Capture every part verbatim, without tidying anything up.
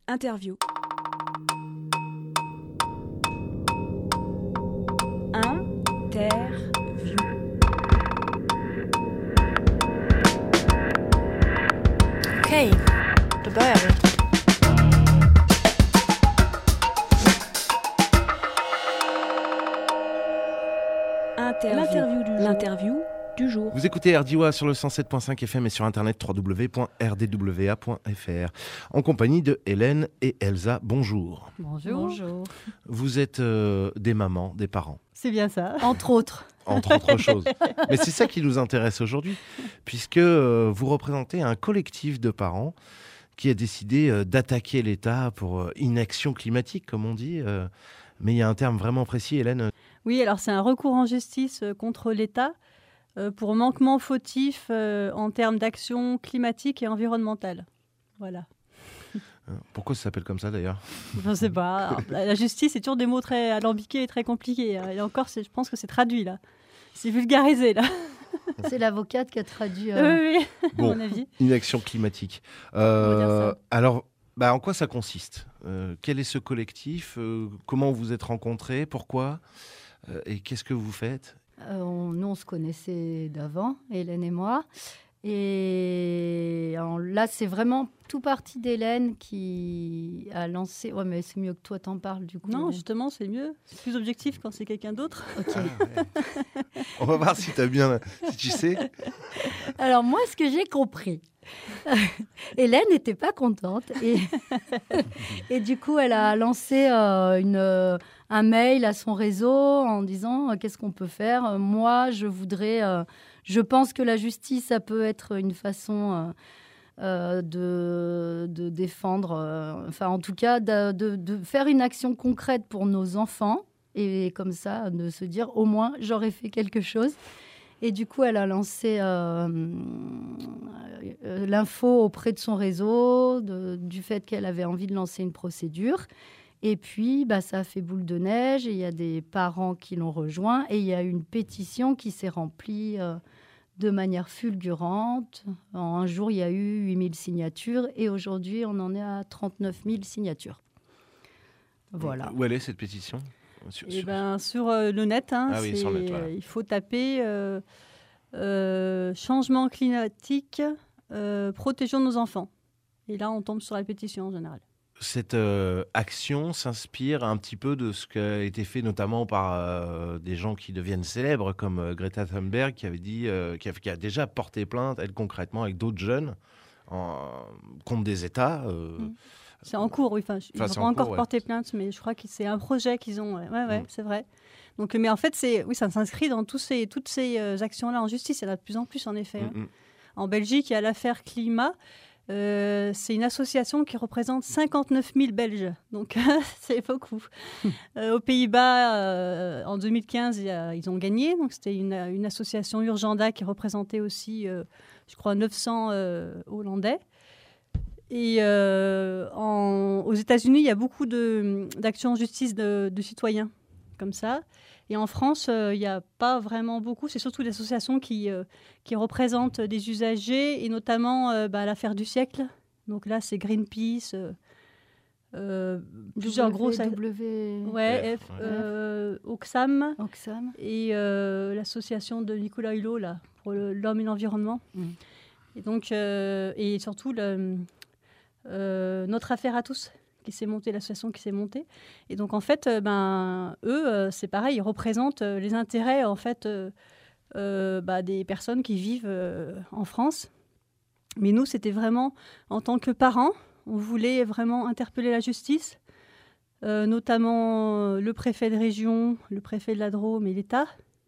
Interview. Interview. Okej, då börjar vi. Interview. L'interview du jour. L'interview du jour. Vous écoutez R D W A sur le cent sept point cinq F M et sur internet w w w point r d w a point f r en compagnie de Hélène et Elsa. Bonjour. Bonjour. Bonjour. Vous êtes euh, des mamans, des parents, C'est bien ça. Entre autres. entre autres choses. Mais c'est ça qui nous intéresse aujourd'hui, puisque euh, vous représentez un collectif de parents qui a décidé euh, d'attaquer l'État pour euh, inaction climatique, comme on dit. euh, mais il y a un terme vraiment précis, Hélène. Oui, alors c'est un recours en justice euh, contre l'État euh, pour manquement fautif euh, en termes d'action climatique et environnementale. Voilà. Pourquoi ça s'appelle comme ça d'ailleurs ? Je ne sais pas. Alors, la la justice, c'est toujours des mots très alambiqués et très compliqués. Et encore, c'est- je pense que c'est traduit là. C'est vulgarisé là. C'est l'avocate qui a traduit. euh, Oui, oui, à Bon, mon avis. inaction climatique. On va dire Euh, ça. alors, bah, en quoi ça consiste ? Euh, Quel est ce collectif ? Euh, Comment vous êtes rencontrés ? Pourquoi ? Euh, Et qu'est-ce que vous faites ? euh, on- nous, on se connaissait d'avant, Hélène et moi. Et en- là, c'est vraiment tout parti d'Hélène qui a lancé. Ouais, mais c'est mieux que toi t'en parles du coup. Non, Hélène. justement, c'est mieux. C'est plus objectif quand c'est quelqu'un d'autre. Ok. On va voir si tu as bien, si tu sais. Alors moi, ce que j'ai compris, Hélène n'était pas contente et, et du coup, elle a lancé euh, une, euh, un mail à son réseau en disant euh, qu'est-ce qu'on peut faire. Euh, Moi, je voudrais, euh, je pense que la justice, ça peut être une façon euh, euh, de, de défendre, euh, enfin en tout cas, de, de- de faire une action concrète pour nos enfants et comme ça, de se dire au moins j'aurais fait quelque chose. Et du coup, elle a lancé euh, euh, l'info auprès de son réseau, de- du fait qu'elle avait envie de lancer une procédure. Et puis, bah, ça a fait boule de neige et il y a des parents qui l'ont rejoint. Et il y a une pétition qui s'est remplie euh, de manière fulgurante. En un jour, il y a eu huit mille signatures et aujourd'hui, on en est à trente-neuf mille signatures. Voilà. Où elle est cette pétition ? Sur- Eh sur- ben, sur euh, le net, hein, Ah oui, c'est- sur le net, voilà. euh, il faut taper euh, euh, changement climatique, euh, protégeons nos enfants. Et là, on tombe sur la pétition en général. Cette euh, action s'inspire un petit peu de ce qui a été fait notamment par euh, des gens qui deviennent célèbres, comme euh, Greta Thunberg, qui avait dit, euh, qui, a, qui a déjà porté plainte, elle concrètement, avec d'autres jeunes, en- contre des États. euh, Mm. C'est en cours, oui. Enfin, ils Enfin, n'ont c'est pas en encore cours, ouais. porté plainte, mais je crois que c'est un projet qu'ils ont. Ouais, ouais, ouais, Mm. c'est vrai. Donc, mais en fait, c'est, oui, ça s'inscrit dans tous ces, toutes ces euh, actions-là en justice. Il y en a de plus en plus, en effet. hein. mm, mm. En Belgique, il y a l'affaire Climat. Euh, c'est une association qui représente cinquante-neuf mille Belges. Donc, c'est beaucoup. Euh, aux Pays-Bas, euh, en deux mille quinze, il y a- ils ont gagné. Donc, c'était une, une association Urgenda qui représentait aussi, euh, je crois, neuf cents euh, Hollandais. Et euh, en- aux États-Unis, il y a beaucoup de, d'actions en justice de, de citoyens comme ça. Et en France, euh, il n'y a pas vraiment beaucoup. C'est surtout des associations qui, euh, qui représentent des usagers, et notamment euh, bah, l'affaire du siècle. Donc là, c'est Greenpeace, euh, euh, plusieurs grosses... W. Ouais, F, F, ouais. euh, Oxfam Oxfam. et euh, l'association de Nicolas Hulot là, pour le- l'homme et l'environnement. Mm. Et donc, euh, et surtout, le, euh, notre affaire à tous qui s'est montée, l'association qui s'est montée. Et donc, en fait, euh, ben, eux, euh, c'est pareil, ils représentent euh, les intérêts en fait, euh, euh, bah, des personnes qui vivent euh, en France. Mais nous, c'était vraiment, en tant que parents, on voulait vraiment interpeller la justice, euh, notamment euh, le préfet de région, le préfet de la Drôme et l'État,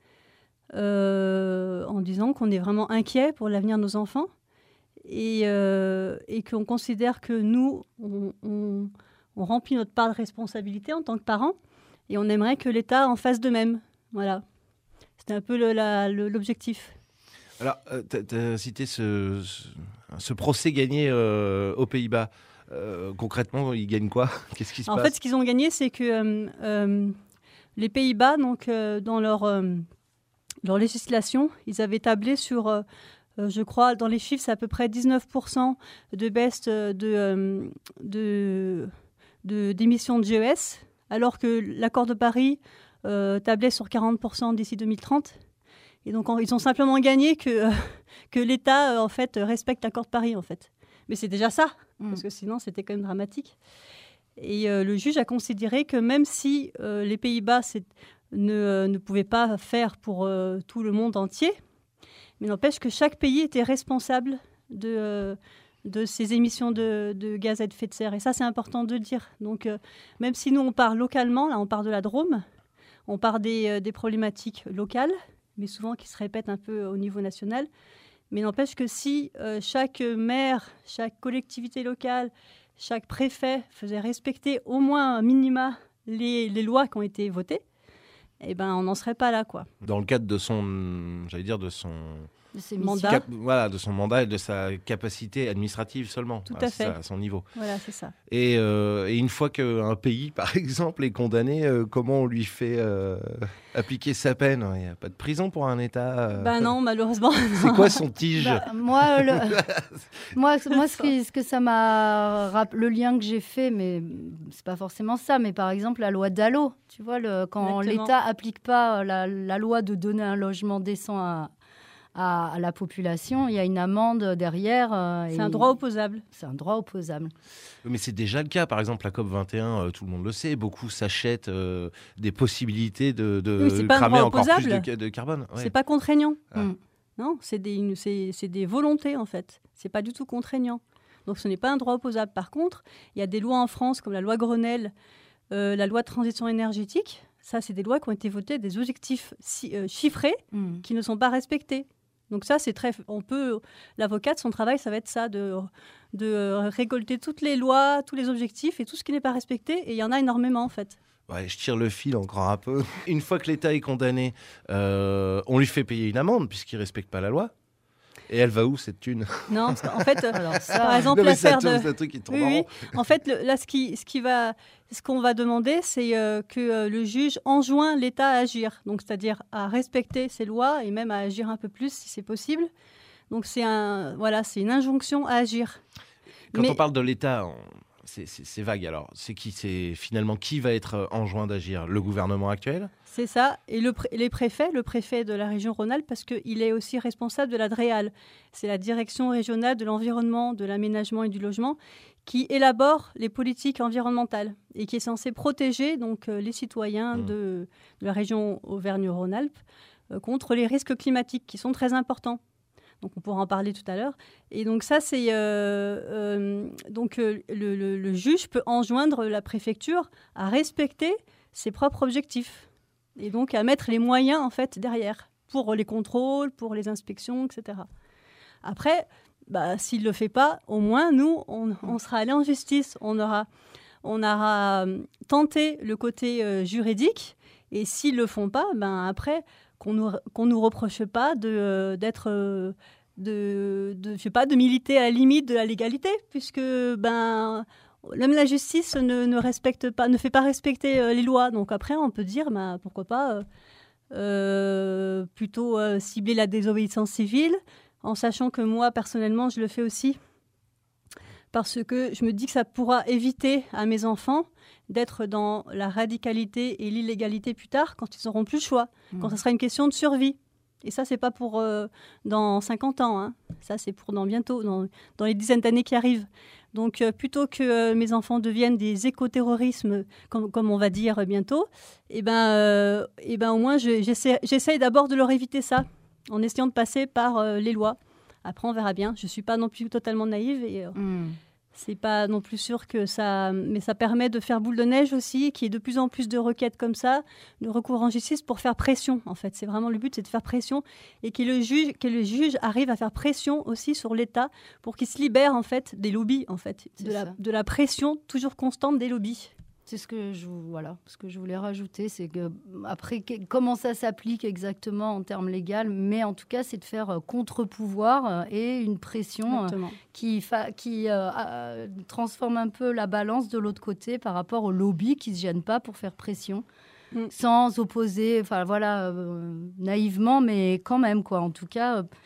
euh, en disant qu'on est vraiment inquiet pour l'avenir de nos enfants et, euh, et qu'on considère que nous, on, on- on remplit notre part de responsabilité en tant que parents et on aimerait que l'État en fasse de même. Voilà. C'était un peu le- la- le- l'objectif. Alors, tu as cité ce, ce, ce procès gagné euh, aux Pays-Bas. Euh, concrètement, ils gagnent quoi ? Qu'est-ce qui se En passe ? fait, ce qu'ils ont gagné, c'est que euh, euh, les Pays-Bas, donc, euh, dans leur, euh, leur législation, ils avaient tablé sur euh, Euh, je crois, dans les chiffres, c'est à peu près dix-neuf pour cent de baisse de, euh, de, de, d'émissions de G E S, alors que l'accord de Paris euh, tablait sur quarante pour cent d'ici deux mille trente. Et donc, en, ils ont simplement gagné que, euh, que l'État, euh, en fait, respecte l'accord de Paris, en fait. Mais c'est déjà ça, mmh. parce que sinon, c'était quand même dramatique. Et euh, le juge a considéré que même si euh, les Pays-Bas ne, euh, ne pouvaient pas faire pour euh, tout le monde entier, mais n'empêche que chaque pays était responsable de, euh, de ses émissions de, de gaz à effet de serre. Et ça, c'est important de le dire. Donc, euh, même si nous, on part localement, là, on part de la Drôme, on part des, euh, des problématiques locales, mais souvent qui se répètent un peu au niveau national. Mais n'empêche que si euh, chaque maire, chaque collectivité locale, chaque préfet faisait respecter au moins un minima les, les lois qui ont été votées, eh ben, on n'en serait pas là, quoi. Dans le cadre de son, j'allais dire, de son de ses mandat, cap, voilà, de son mandat et de sa capacité administrative seulement. Tout voilà, à fait. Ça, à son niveau. Voilà, c'est ça. Et, euh, et une fois qu'un pays, par exemple, est condamné, euh, comment on lui fait euh, appliquer sa peine? Il n'y a pas de prison pour un État. Euh... Ben non, malheureusement. C'est quoi son tige? Bah, moi, le... moi, moi, ce que, ce que ça m'a, le lien que j'ai fait, mais c'est pas forcément ça, mais par exemple la loi Dallot, tu vois, le... quand Exactement. l'État applique pas la, la loi de donner un logement décent à À, à la population, il y a une amende derrière. Euh, c'est un droit opposable. C'est un droit opposable. Mais c'est déjà le cas. Par exemple, la COP vingt et un, euh, tout le monde le sait, beaucoup s'achètent euh, des possibilités de, de oui, cramer encore plus de, de carbone. Ouais. C'est pas contraignant. Ah. Mm. Non, c'est des, une, c'est, c'est des volontés, en fait. C'est pas du tout contraignant. Donc, ce n'est pas un droit opposable. Par contre, il y a des lois en France, comme la loi Grenelle, euh, la loi de transition énergétique. Ça, c'est des lois qui ont été votées, des objectifs si, euh, chiffrés mm. qui ne sont pas respectés. Donc ça, c'est très... On peut... L'avocate, son travail, ça va être ça, de, de récolter toutes les lois, tous les objectifs et tout ce qui n'est pas respecté. Et il y en a énormément, en fait. Ouais, je tire le fil encore un peu. Une fois que l'État est condamné, euh, on lui fait payer une amende puisqu'il ne respecte pas la loi. Et elle va où, cette thune? Non, parce qu'en fait, Alors ça, par exemple, l'affaire de... C'est un truc qui tourne oui, en oui. rond. En fait, le, là, ce, qui, ce, qui va, ce qu'on va demander, c'est euh, que euh, le juge enjoint l'État à agir. Donc, c'est-à-dire à respecter ses lois et même à agir un peu plus, si c'est possible. Donc, c'est, un, voilà, c'est une injonction à agir. Quand Mais... on parle de l'État... On... C'est, c'est, c'est vague alors. C'est qui, c'est finalement qui va être enjoint d'agir? Le gouvernement actuel? C'est ça. Et le pré- les préfets, le préfet de la région Rhône-Alpes, parce qu'il est aussi responsable de la DREAL. C'est la Direction régionale de l'environnement, de l'aménagement et du logement, qui élabore les politiques environnementales et qui est censé protéger donc, euh, les citoyens mmh. de, de la région Auvergne-Rhône-Alpes euh, contre les risques climatiques qui sont très importants. Donc, on pourra en parler tout à l'heure. Et donc, ça, c'est... Euh, euh, donc, euh, le, le, le juge peut enjoindre la préfecture à respecter ses propres objectifs. Et donc, à mettre les moyens, en fait, derrière, pour les contrôles, pour les inspections, et cetera. Après, bah, s'il ne le fait pas, au moins, nous, on, on sera allé en justice. On aura, on aura tenté le côté euh, juridique. Et s'ils ne le font pas, ben, après... qu'on nous, qu'on nous reproche pas de, euh, d'être, euh, de, de, je sais pas, de militer à la limite de la légalité, puisque ben, même la justice ne, ne respecte pas, ne fait pas respecter euh, les lois. Donc après, on peut dire, ben, pourquoi pas euh, euh, plutôt euh, cibler la désobéissance civile, en sachant que moi, personnellement, je le fais aussi, parce que je me dis que ça pourra éviter à mes enfants d'être dans la radicalité et l'illégalité plus tard, quand ils n'auront plus le choix, mmh. quand ce sera une question de survie. Et ça, ce n'est pas pour euh, dans cinquante ans, hein. Ça, c'est pour dans bientôt, dans, dans les dizaines d'années qui arrivent. Donc, euh, plutôt que euh, mes enfants deviennent des écoterrorismes, comme, comme on va dire bientôt, eh ben, euh, eh ben, au moins, je, j'essaie, j'essaie d'abord de leur éviter ça, en essayant de passer par euh, les lois. Après, on verra bien. Je ne suis pas non plus totalement naïve et... Euh, mmh. C'est pas non plus sûr que ça... Mais ça permet de faire boule de neige aussi, qu'il y ait de plus en plus de requêtes comme ça, de recours en justice pour faire pression, en fait. C'est vraiment le but, c'est de faire pression et que le juge, que le juge arrive à faire pression aussi sur l'État pour qu'il se libère, en fait, des lobbies, en fait. De la, de la pression toujours constante des lobbies. C'est ce que je, voilà, ce que je voulais rajouter, c'est que après comment ça s'applique exactement en termes légaux, mais en tout cas c'est de faire contre-pouvoir et une pression Exactement. qui, fa, qui euh, euh, transforme un peu la balance de l'autre côté par rapport aux lobbies qui ne se gênent pas pour faire pression, mm. sans opposer, enfin voilà, euh, naïvement, mais quand même quoi. En tout cas, euh,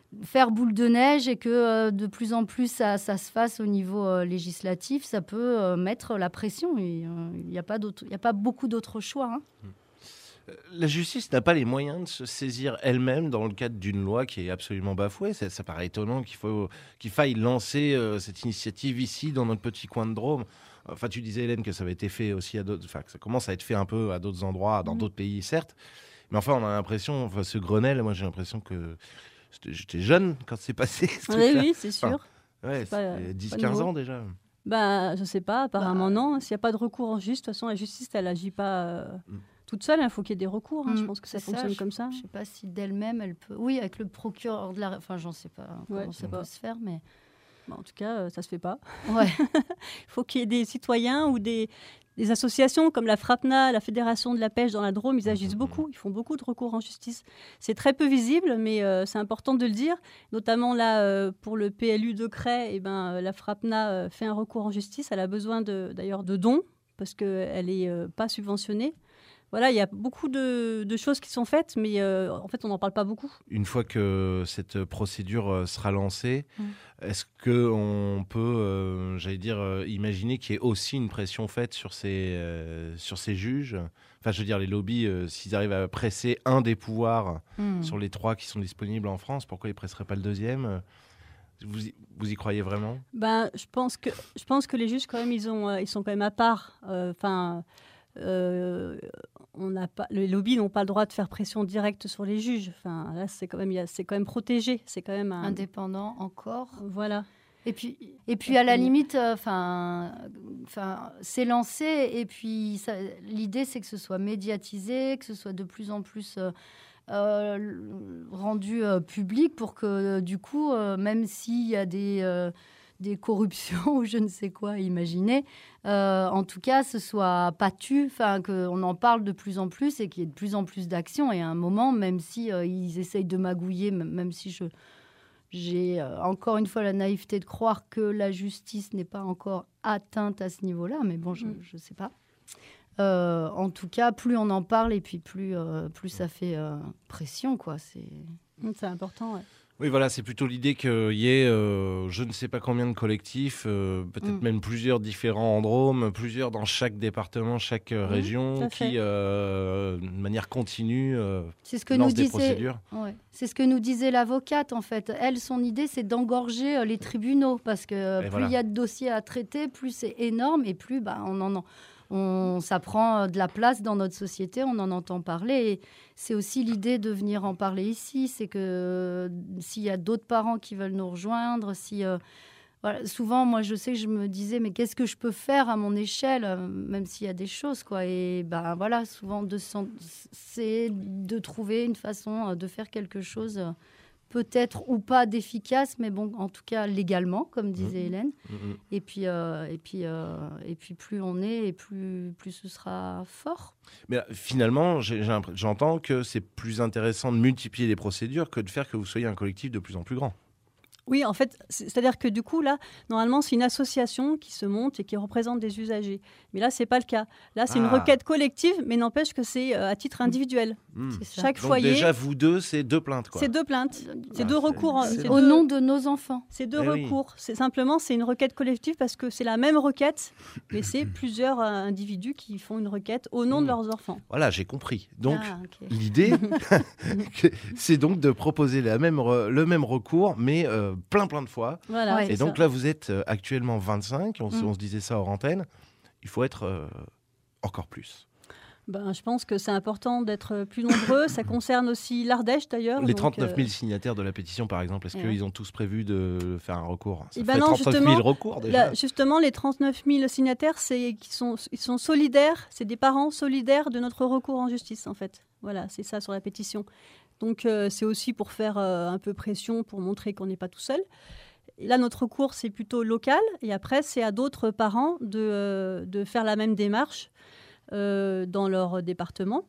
faire boule de neige et que euh, de plus en plus ça, ça se fasse au niveau euh, législatif, ça peut euh, mettre la pression. Il n'y euh, a, a pas beaucoup d'autres choix. Hein. La justice n'a pas les moyens de se saisir elle-même dans le cadre d'une loi qui est absolument bafouée. Ça, ça paraît étonnant qu'il, faut, qu'il faille lancer euh, cette initiative ici, dans notre petit coin de Drôme. Enfin, tu disais, Hélène, que ça avait été fait aussi à d'autres... Enfin, que ça commence à être fait un peu à d'autres endroits, dans mmh. d'autres pays, certes. Mais enfin, on a l'impression... Enfin, ce Grenelle, moi, j'ai l'impression que... J'étais jeune quand c'est passé, ce oui, oui, c'est sûr. Enfin, ouais, c'est, c'est dix à quinze ans déjà. Bah, je sais pas, apparemment bah, non. S'il n'y a pas de recours en justice, de toute façon, la justice, elle n'agit pas... Euh... Mmh. toute seule, il hein, faut qu'il y ait des recours. Hein. Mmh, je pense que ça fonctionne ça, comme ça. Je ne sais pas si d'elle-même, elle peut... Oui, avec le procureur de la... Enfin, j'en sais pas comment ouais, ça peut pas. se faire, mais... Bon, en tout cas, euh, ça ne se fait pas. Ouais. Il faut qu'il y ait des citoyens ou des, des associations comme la FRAPNA, la Fédération de la pêche dans la Drôme. Ils agissent beaucoup. Ils font beaucoup de recours en justice. C'est très peu visible, mais euh, c'est important de le dire. Notamment là, euh, pour le P L U de Cray, eh ben, euh, la FRAPNA euh, fait un recours en justice. Elle a besoin de, d'ailleurs de dons parce qu'elle n'est euh, pas subventionnée. Voilà, il y a beaucoup de, de choses qui sont faites, mais euh, en fait, on n'en parle pas beaucoup. Une fois que cette procédure sera lancée, mmh. est-ce qu'on peut, euh, j'allais dire, euh, imaginer qu'il y ait aussi une pression faite sur ces, euh, sur ces juges ? Enfin, je veux dire, les lobbies, euh, s'ils arrivent à presser un des pouvoirs mmh. sur les trois qui sont disponibles en France, pourquoi ils ne presseraient pas le deuxième ? Vous y, vous y croyez vraiment ? Ben, je pense que, je pense que les juges, quand même, ils, ont, euh, ils sont quand même à part. Enfin... Euh, euh, on n'a pas, les lobbies n'ont pas le droit de faire pression directe sur les juges. Enfin, là, c'est quand même, y a, c'est quand même protégé, c'est quand même un... indépendant encore. Voilà. Et puis, et puis à la limite, enfin, euh, c'est lancé. Et puis, ça, l'idée, c'est que ce soit médiatisé, que ce soit de plus en plus euh, euh, rendu euh, public, pour que euh, du coup, euh, même s'il y a des euh, des corruptions ou je ne sais quoi, imaginer. Euh, en tout cas, ce soit pas tu, enfin qu'on en parle de plus en plus et qu'il y ait de plus en plus d'actions. Et à un moment, même si euh, ils essayent de magouiller, même si je j'ai euh, encore une fois la naïveté de croire que la justice n'est pas encore atteinte à ce niveau-là, mais bon, je ne mmh. sais pas. Euh, en tout cas, plus on en parle et puis plus euh, plus ça fait euh, pression, quoi. C'est c'est important. Ouais. Oui, voilà, c'est plutôt l'idée qu'il y ait euh, je ne sais pas combien de collectifs, euh, peut-être mmh. même plusieurs différents en Drôme, plusieurs dans chaque département, chaque euh, mmh, région, qui, euh, de manière continue, euh, c'est ce que lancent nous des disait, procédures. Ouais. C'est ce que nous disait l'avocate, en fait. Elle, son idée, c'est d'engorger euh, les tribunaux, parce que euh, plus il voilà. y a de dossiers à traiter, plus c'est énorme, et plus bah, on en... en On, ça prend de la place dans notre société, on en entend parler. Et c'est aussi l'idée de venir en parler ici. C'est que euh, s'il y a d'autres parents qui veulent nous rejoindre, si, euh, voilà, souvent, moi, je sais que je me disais, mais qu'est-ce que je peux faire à mon échelle, euh, même s'il y a des choses, quoi. Et ben voilà, souvent, de, c'est de trouver une façon de faire quelque chose. Euh, peut-être ou pas d'efficace, mais bon, en tout cas légalement, comme disait mmh. Hélène. Mmh. Et puis, euh, et puis, euh, et puis, plus on est, et plus, plus ce sera fort. Mais finalement, j'ai, j'ai j'entends que c'est plus intéressant de multiplier les procédures que de faire que vous soyez un collectif de plus en plus grand. Oui, en fait, c'est-à-dire que du coup, là, normalement, c'est une association qui se monte et qui représente des usagers. Mais là, ce n'est pas le cas. Là, c'est ah. une requête collective, mais n'empêche que c'est euh, à titre individuel. Mmh. C'est Chaque Donc foyer... déjà, vous deux, c'est deux plaintes, quoi. C'est deux plaintes. C'est ah, deux c'est... recours. C'est c'est au deux... nom de nos enfants. C'est deux eh recours. Oui. C'est simplement, c'est une requête collective parce que c'est la même requête, mais c'est plusieurs euh, individus qui font une requête au nom mmh. de leurs enfants. Voilà, j'ai compris. Donc, ah, okay. l'idée, c'est donc de proposer la même re... le même recours, mais euh, plein, plein de fois. Voilà, ouais, et donc ça. Là, vous êtes euh, actuellement vingt-cinq, on, mmh. on se disait ça hors antenne, il faut être euh, encore plus. Ben, je pense que c'est important d'être plus nombreux. Ça concerne aussi l'Ardèche, d'ailleurs. Les trente-neuf mille euh... signataires de la pétition, par exemple, est-ce qu'ils ont tous prévu de faire un recours ? Ça et ben fait non, trente-neuf mille recours, déjà. Là, justement, les trente-neuf mille signataires, c'est, qui sont, ils sont solidaires, c'est des parents solidaires de notre recours en justice, en fait. Voilà, c'est ça sur la pétition. Donc, euh, c'est aussi pour faire euh, un peu pression, pour montrer qu'on n'est pas tout seul. Et là, notre recours, c'est plutôt local. Et après, c'est à d'autres parents de, euh, de faire la même démarche euh, dans leur département.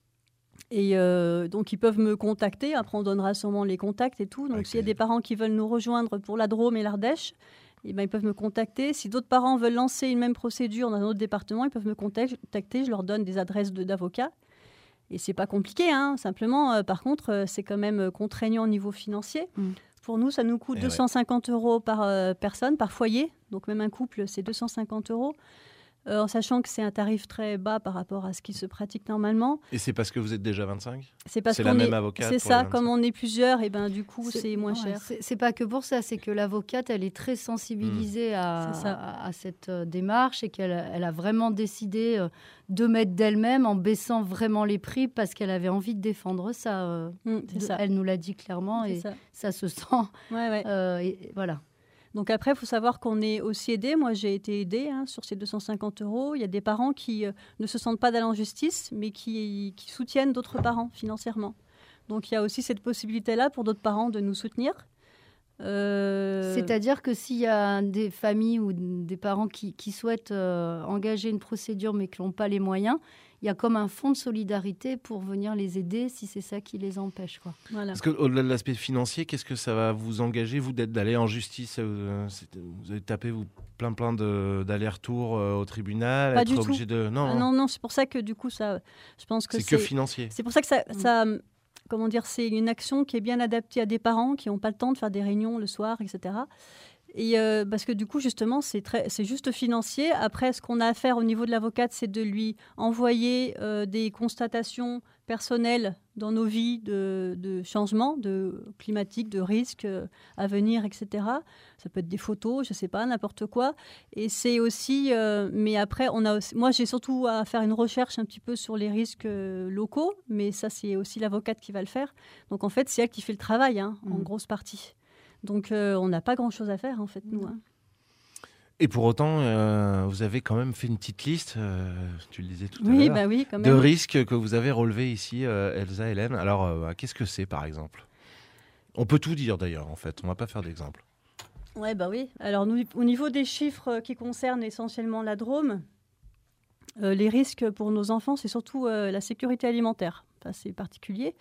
Et euh, donc, ils peuvent me contacter. Après, on donnera sûrement les contacts et tout. Donc, okay. s'il y a des parents qui veulent nous rejoindre pour la Drôme et l'Ardèche, eh ben, ils peuvent me contacter. Si d'autres parents veulent lancer une même procédure dans un autre département, ils peuvent me contacter. Je leur donne des adresses de, d'avocats. Et c'est pas compliqué, hein. Simplement, euh, par contre, euh, c'est quand même contraignant au niveau financier. Mmh. Pour nous, ça nous coûte Et deux cent cinquante euros par euh, personne, par foyer. Donc même un couple, c'est deux cent cinquante euros. Euh, en sachant que c'est un tarif très bas par rapport à ce qui se pratique normalement. Et c'est parce que vous êtes déjà vingt-cinq ? C'est parce C'est qu'on la même est, avocate c'est pour les ça, vingt-cinq. comme on est plusieurs, et ben du coup C'est- c'est moins ouais, cher. c'est- C'est pas que pour ça, c'est que l'avocate, elle est très sensibilisée à, C'est ça. à, à cette euh, démarche et qu'elle elle a vraiment décidé euh, de mettre d'elle-même en baissant vraiment les prix parce qu'elle avait envie de défendre ça. euh, Mm, c'est de- ça. Elle nous l'a dit clairement C'est et ça. ça se sent. Ouais, ouais. euh, et- et voilà. Donc après, il faut savoir qu'on est aussi aidé. Moi, j'ai été aidée hein, sur ces deux cent cinquante euros. Il y a des parents qui euh, ne se sentent pas d'aller en justice, mais qui, qui soutiennent d'autres parents financièrement. Donc il y a aussi cette possibilité-là pour d'autres parents de nous soutenir. Euh, C'est-à-dire que s'il y a des familles ou des parents qui, qui souhaitent euh, engager une procédure mais qui n'ont pas les moyens, il y a comme un fonds de solidarité pour venir les aider si c'est ça qui les empêche, quoi. Voilà. Parce qu'au-delà de l'aspect financier, qu'est-ce que ça va vous engager, vous, d'être- d'aller en justice euh, c'est- Vous avez tapé vous, plein, plein de- d'allers-retours euh, au tribunal Pas être du obligé de... Non, Ah non, non, c'est pour ça que du coup, ça, je pense que c'est que financier. C'est pour ça que ça, Mm. ça, comment dire, c'est une action qui est bien adaptée à des parents qui n'ont pas le temps de faire des réunions le soir, et cetera. Et euh, parce que du coup, justement, c'est très, c'est juste financier. Après, ce qu'on a à faire au niveau de l'avocate, c'est de lui envoyer euh, des constatations personnelles dans nos vies de, de changements, de climatiques, de risques euh, à venir, et cetera. Ça peut être des photos, je ne sais pas, n'importe quoi. Et c'est aussi, euh, mais après, on a aussi, moi, j'ai surtout à faire une recherche un petit peu sur les risques euh, locaux, mais ça, c'est aussi l'avocate qui va le faire. Donc, en fait, c'est elle qui fait le travail, hein, en Mhm. grosse partie. Donc, euh, on n'a pas grand-chose à faire, en fait, nous. hein. Et pour autant, euh, vous avez quand même fait une petite liste, euh, tu le disais tout à Oui, l'heure, bah oui, quand de même. risques que vous avez relevés ici, euh, Elsa, Hélène. Alors, euh, qu'est-ce que c'est, par exemple ? On peut tout dire, d'ailleurs, en fait. On ne va pas faire d'exemple. Ouais, bah oui. Alors, nous, au niveau des chiffres qui concernent essentiellement la Drôme, euh, les risques pour nos enfants, c'est surtout euh, la sécurité alimentaire. Ça, c'est particulier.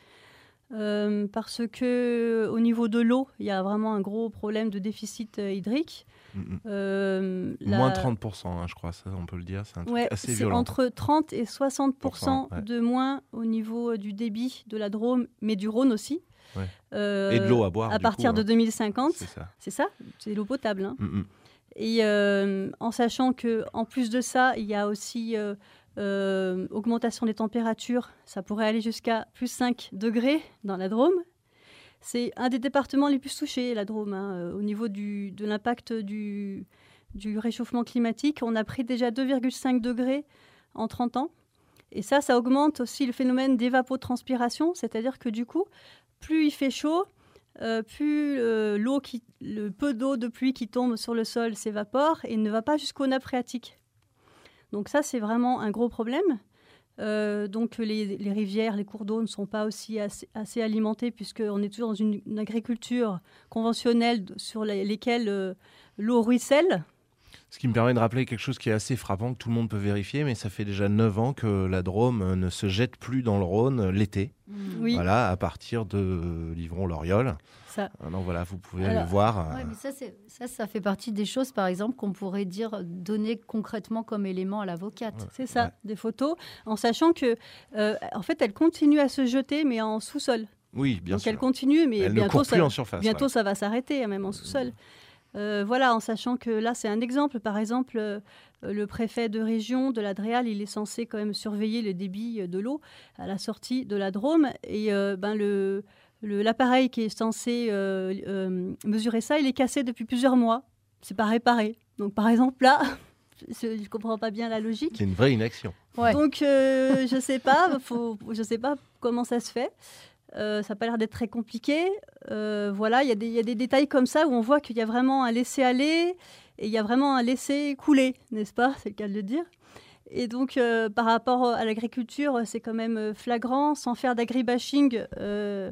Euh, parce que au niveau de l'eau, il y a vraiment un gros problème de déficit euh, hydrique. Mm, mm. Euh, la- Moins trente pour cent, hein, je crois, ça, on peut le dire. C'est un truc Ouais, assez c'est violent. entre trente et soixante pour cent Ouais. de moins au niveau euh, du débit de la Drôme, mais du Rhône aussi. Ouais. Euh, Et de l'eau à boire, à du partir coup, de hein. deux mille cinquante. C'est ça. C'est ça, c'est l'eau potable. hein. Mm, mm. Et euh, en sachant que, en plus de ça, il y a aussi euh, euh, augmentation des températures. Ça pourrait aller jusqu'à plus cinq degrés dans la Drôme. C'est un des départements les plus touchés, la Drôme, hein, euh, au niveau du, de l'impact du, du réchauffement climatique. On a pris déjà deux virgule cinq degrés en trente ans. Et ça, ça augmente aussi le phénomène d'évapotranspiration, c'est-à-dire que du coup, plus il fait chaud, euh, plus euh, l'eau qui, le peu d'eau de pluie qui tombe sur le sol s'évapore et ne va pas jusqu'aux nappes phréatiques. Donc ça, c'est vraiment un gros problème. Euh, donc les, les rivières, les cours d'eau ne sont pas aussi assez, assez alimentés puisqu'on est toujours dans une, une agriculture conventionnelle sur les, lesquelles euh, l'eau ruisselle. Ce qui me permet de rappeler quelque chose qui est assez frappant, que tout le monde peut vérifier, mais ça fait déjà neuf ans que la Drôme euh, ne se jette plus dans le Rhône euh, l'été. Oui, Voilà, à partir de euh, Livron-Loriol. ça. Ah non, voilà, vous pouvez Alors, aller voir. euh, Ouais, mais ça, c'est- ça, ça fait partie des choses, par exemple, qu'on pourrait dire donner concrètement comme élément à l'avocate. Ouais. C'est ça, Ouais. des photos, en sachant que, euh, en fait, elle continue à se jeter, mais en sous-sol. Oui, bien Donc sûr. elle continue, mais Elle ne bientôt, court ça, plus en surface. bientôt ouais. ça va s'arrêter, hein, même en sous-sol. Euh, voilà, en sachant que là, c'est un exemple. Par exemple, euh, le préfet de région de la Dréal, il est censé quand même surveiller le débit de l'eau à la sortie de la Drôme. Et euh, ben, le, le- l'appareil qui est censé euh, euh, mesurer ça, il est cassé depuis plusieurs mois. C'est pas réparé. Donc, par exemple, là, je ne comprends pas bien la logique. C'est une vraie inaction. Ouais. Donc, euh, je sais pas, faut, je sais pas comment ça se fait. Euh, ça n'a pas l'air d'être très compliqué. Euh, voilà, il y, a des- il y a des détails comme ça où on voit qu'il y a vraiment un laisser-aller et il y a vraiment un laisser-couler, n'est-ce pas ? C'est le cas de le dire. Et donc, euh, par rapport à l'agriculture, c'est quand même euh, flagrant. Sans faire d'agribashing, euh,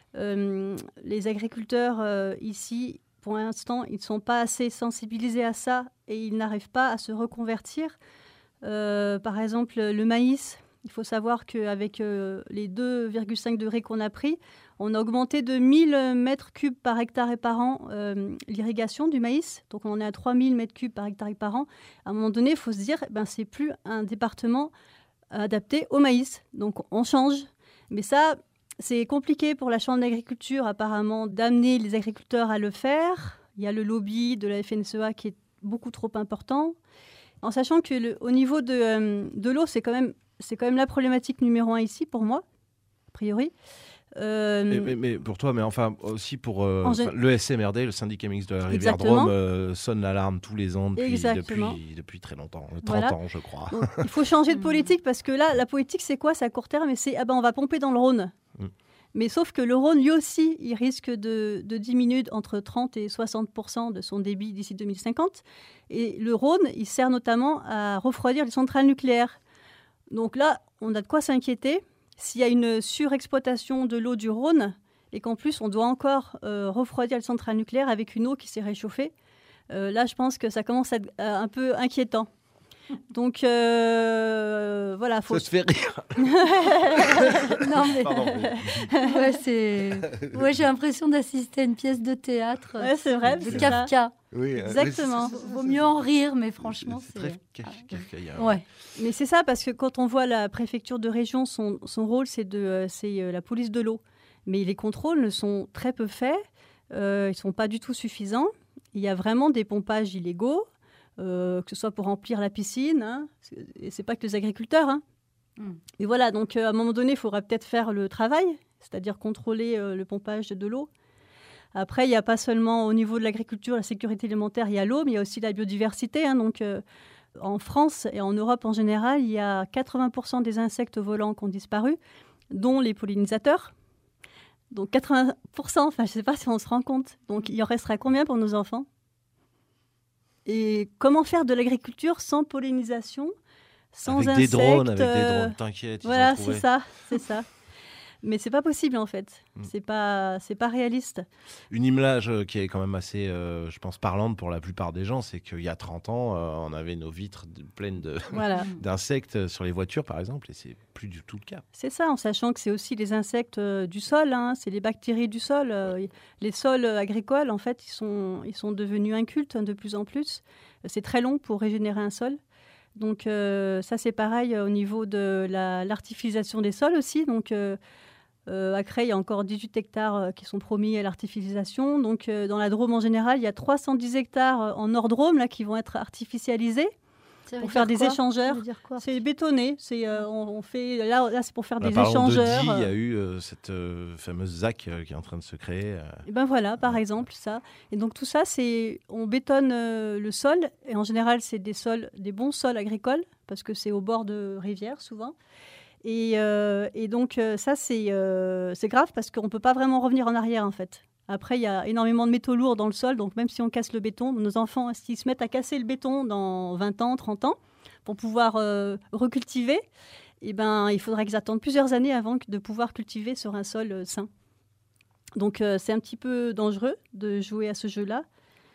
euh, les agriculteurs euh, ici, pour l'instant, ils ne sont pas assez sensibilisés à ça et ils n'arrivent pas à se reconvertir. Euh, par exemple, le maïs, il faut savoir qu'avec euh, les deux virgule cinq degrés qu'on a pris, on a augmenté de mille mètres cubes par hectare et par an euh, l'irrigation du maïs. Donc on en est à trois mille mètres cubes par hectare et par an. À un moment donné, il faut se dire, ben, c'est plus un département adapté au maïs. Donc on change. Mais ça, c'est compliqué pour la Chambre d'agriculture, apparemment, d'amener les agriculteurs à le faire. Il y a le lobby de la F N S E A qui est beaucoup trop important. En sachant qu'au niveau de, euh, de l'eau, c'est quand même, c'est quand même la problématique numéro un ici, pour moi, a priori. Euh, mais, mais, mais pour toi, mais enfin aussi pour euh, gé... le S M R D, le syndicat mixte de la rivière Exactement. Drôme, euh, sonne l'alarme tous les ans depuis, depuis, depuis très longtemps, trente voilà. ans je crois. Donc, il faut changer de politique parce que là, la politique c'est quoi? C'est à court terme, et c'est ah ben, on va pomper dans le Rhône. Mm. Mais sauf que le Rhône, lui aussi, il risque de, de diminuer entre trente et soixante pour cent de son débit d'ici deux mille cinquante. Et le Rhône, il sert notamment à refroidir les centrales nucléaires. Donc là, on a de quoi s'inquiéter. S'il y a une surexploitation de l'eau du Rhône et qu'en plus on doit encore euh, refroidir les centrales nucléaires avec une eau qui s'est réchauffée, euh, là je pense que ça commence à être euh, un peu inquiétant. Donc euh, voilà. Faut... Ça se fait rire. Non mais, Pardon, mais... ouais, c'est... ouais, j'ai l'impression d'assister à une pièce de théâtre. Ouais, c'est vrai, de c'est Kafka. Oui, exactement. Il vaut mieux en rire, mais franchement, c'est, c'est, c'est très kafkaïen. Ouais. Mais c'est ça, parce que quand on voit la préfecture de région, son, son rôle, c'est, de, euh, c'est euh, la police de l'eau. Mais les contrôles ne sont très peu faits, euh, ils ne sont pas du tout suffisants. Il y a vraiment des pompages illégaux, euh, que ce soit pour remplir la piscine, hein, et ce n'est pas que les agriculteurs. Hein. Mm. Et voilà, donc euh, à un moment donné, il faudra peut-être faire le travail, c'est-à-dire contrôler euh, le pompage de l'eau. Après, il n'y a pas seulement au niveau de l'agriculture, la sécurité alimentaire, il y a l'eau, mais il y a aussi la biodiversité. Hein, donc, euh, en France et en Europe en général, il y a quatre-vingts pour cent des insectes volants qui ont disparu, dont les pollinisateurs. Donc quatre-vingts pour cent, enfin, je ne sais pas si on se rend compte. Donc, il en restera combien pour nos enfants? Et comment faire de l'agriculture sans pollinisation, sans avec insectes? Des drones, avec des drones, t'inquiète. Voilà, c'est ça, c'est ça. Mais c'est pas possible en fait. Mm. C'est pas, c'est pas réaliste. Une image qui est quand même assez, euh, je pense, parlante pour la plupart des gens, c'est qu'il y a trente ans, euh, on avait nos vitres de, pleines de, voilà. d'insectes sur les voitures, par exemple, et c'est plus du tout le cas. C'est ça, en sachant que c'est aussi les insectes euh, du sol, hein, c'est les bactéries du sol. Euh, les sols agricoles, en fait, ils sont, ils sont devenus incultes hein, de plus en plus. C'est très long pour régénérer un sol. Donc euh, ça, c'est pareil au niveau de la, l'artificialisation des sols aussi. Donc euh, Euh, à Creil, il y a encore dix-huit hectares euh, qui sont promis à l'artificialisation. Donc, euh, dans la Drôme en général, il y a trois cent dix hectares euh, en Nord-Drôme là, qui vont être artificialisés pour faire des quoi échangeurs. Quoi c'est bétonné. C'est, euh, on, on fait, là, là, c'est pour faire bah, des échangeurs. Il y a eu euh, cette euh, fameuse Z A C euh, qui est en train de se créer. Euh... Et ben voilà, par exemple, ça. Et donc, tout ça, c'est, on bétonne euh, le sol. Et en général, c'est des sols, des bons sols agricoles, parce que c'est au bord de rivières, souvent. Et, euh, et donc, euh, ça, c'est, euh, c'est grave parce qu'on ne peut pas vraiment revenir en arrière, en fait. Après, il y a énormément de métaux lourds dans le sol. Donc, même si on casse le béton, nos enfants, s'ils se mettent à casser le béton dans vingt ans, trente ans, pour pouvoir euh, recultiver, eh ben, il faudra qu'ils attendent plusieurs années avant de pouvoir cultiver sur un sol euh, sain. Donc, euh, c'est un petit peu dangereux de jouer à ce jeu-là.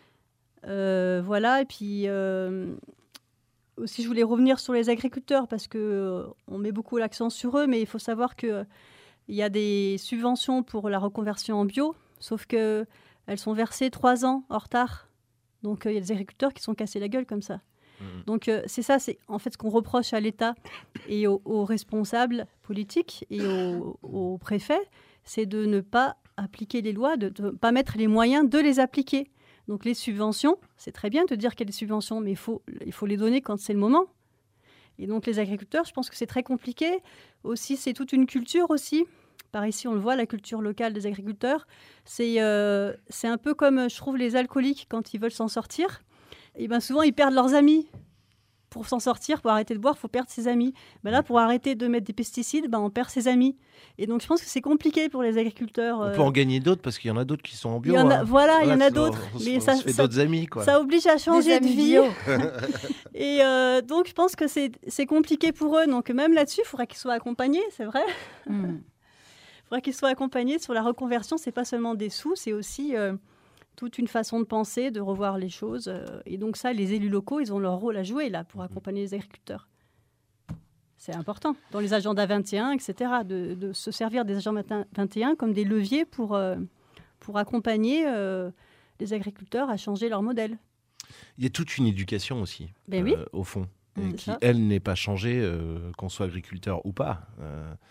Euh, voilà, et puis... Euh, Aussi, je voulais revenir sur les agriculteurs parce qu'on euh, met beaucoup l'accent sur eux, mais il faut savoir qu'il euh, y a des subventions pour la reconversion en bio, sauf qu'elles sont versées trois ans en retard. Donc, il euh, y a des agriculteurs qui sont cassés la gueule comme ça. Mmh. Donc, euh, c'est ça, c'est en fait ce qu'on reproche à l'État et aux, aux responsables politiques et aux, aux préfets, c'est de ne pas appliquer les lois, de ne pas mettre les moyens de les appliquer. Donc les subventions, c'est très bien de dire qu'il y a des subventions, mais il faut, il faut les donner quand c'est le moment. Et donc les agriculteurs, je pense que c'est très compliqué. Aussi, c'est toute une culture aussi. Par ici, on le voit, la culture locale des agriculteurs. C'est, euh, c'est un peu comme, je trouve, les alcooliques quand ils veulent s'en sortir. Et bien souvent, ils perdent leurs amis. Pour s'en sortir, pour arrêter de boire, il faut perdre ses amis. Ben là, pour arrêter de mettre des pesticides, ben on perd ses amis. Et donc, je pense que c'est compliqué pour les agriculteurs. On euh... peut en gagner d'autres parce qu'il y en a d'autres qui sont en bio. Il y en a, hein. voilà, voilà, il y en a on, d'autres. On, mais on ça, se fait ça, d'autres amis, quoi. Ça oblige à changer de vie. bio. Et euh, donc, je pense que c'est, c'est compliqué pour eux. Donc, même là-dessus, il faudrait qu'ils soient accompagnés, c'est vrai. Il mm. faudrait qu'ils soient accompagnés sur la reconversion. Ce n'est pas seulement des sous, c'est aussi... Euh, toute une façon de penser, de revoir les choses. Et donc ça, les élus locaux, ils ont leur rôle à jouer là pour accompagner les agriculteurs. C'est important. Dans les agendas vingt et un, et cetera, de, de se servir des agendas vingt et un comme des leviers pour, euh, pour accompagner euh, les agriculteurs à changer leur modèle. Il y a toute une éducation aussi, ben euh, oui. au fond, mmh, qui, elle, n'est pas changée, euh, qu'on soit agriculteur ou pas. Euh,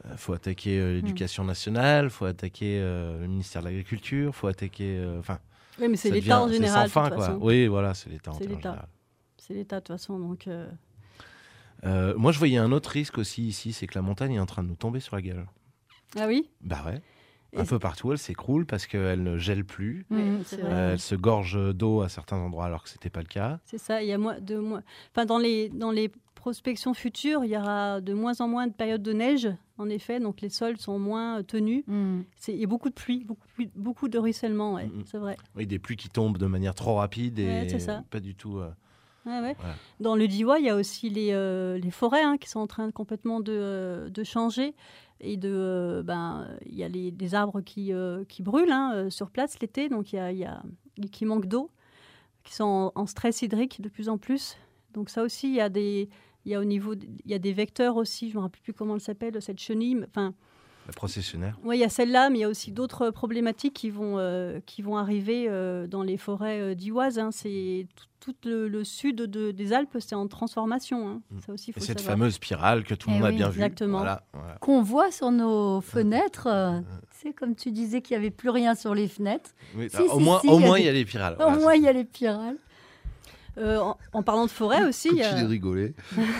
Il faut attaquer euh, l'éducation nationale, il faut attaquer euh, le ministère de l'Agriculture, il faut attaquer... Enfin, oui, mais c'est ça l'État devient- en c'est général. sans fin, de toute quoi. façon. Oui, voilà, c'est l'État en C'est en l'État. général. C'est l'État, de toute façon. Donc, euh, Euh, moi, je voyais un autre risque aussi ici, c'est que la montagne est en train de nous tomber sur la gueule. Ah oui. Bah ouais. Et Un c'est- peu partout, elle s'écroule parce qu'elle ne gèle plus. Oui, Mmh, c'est c'est vrai. vrai. Euh, elle se gorge d'eau à certains endroits alors que ce n'était pas le cas. C'est ça. Il y a moins de moins. Enfin, dans les dans les prospections futures, il y aura de moins en moins de périodes de neige. En effet, donc les sols sont moins euh, tenus. Mmh. C'est- Il y a beaucoup de pluie, beaucoup, plus- beaucoup de ruissellement. Ouais, Mhm. c'est vrai. Oui, des pluies qui tombent de manière trop rapide et Ouais, c'est ça. pas du tout. euh, Ouais, ouais. Voilà. Dans le Diois, il y a aussi les, euh, les forêts hein, qui sont en train de, complètement de, euh, de changer. Et de, euh, ben, il y a les, des arbres qui, euh, qui brûlent hein, euh, sur place l'été, donc il y a, il y a, qui manquent d'eau, qui sont en, en stress hydrique de plus en plus. Donc ça aussi, il y a des, il y a au niveau, d- il y a des vecteurs aussi. Je me rappelle plus comment elle s'appelle cette chenille. mais- Enfin, La processionnaire. oui, il y a celle-là, mais il y a aussi d'autres problématiques qui vont, euh, qui vont arriver euh, dans les forêts euh, dioises. hein. C'est tout, tout le, le sud de- des Alpes, c'est en transformation. hein. Mm. Ça aussi, il Et faut cette savoir. fameuse spirale que tout le Eh monde a oui, bien exactement. vue. Voilà, voilà. Qu'on voit sur nos fenêtres. euh, C'est comme tu disais qu'il n'y avait plus rien sur les fenêtres. Oui, Si, ah, au si, moins, si, au il y a moins, des- il y a les spirales. Au Voilà, moins, c'est il y a les spirales. Euh, en, en parlant de forêt aussi, il y Continue de a- rigoler.